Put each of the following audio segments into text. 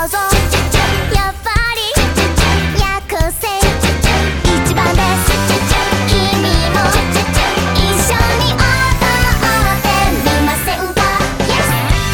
ゃうぞ。やっぱり約束一番です。君も一緒に踊ってみませんか。 Yes!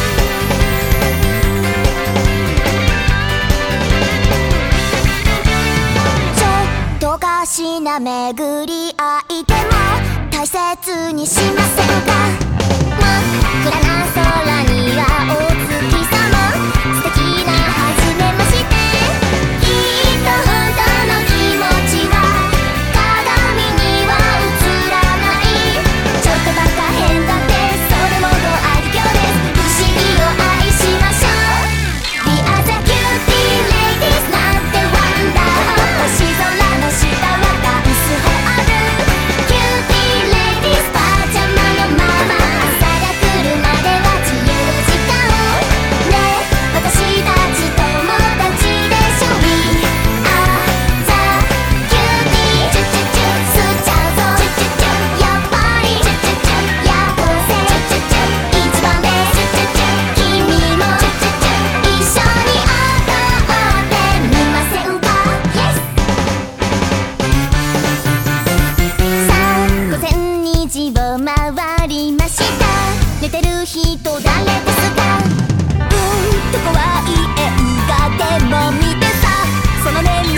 ちょっとかしな巡り合いでも大切にしませんか。真っ暗な空にはお月様、素敵な初めまして。きっと本当の気持ちは鏡には映らない。ちょっとバカ変だってそれもご愛嬌です。不思議を愛しましょう。 We are the cutie ladies なんてワンダー。星空の下はダンスホール。キューティーレディースパジャマのまま朝が来るまでは自由時間ねえ私たち友達でしょ。 We are the cutie チュチュチュ吸っちゃうぞ。やっぱり約束一番です。君も一緒に踊ってみませんか。 Yes! さあ午前2時を回りました。寝てる人誰ですか。怖い映画でも見てさ、その年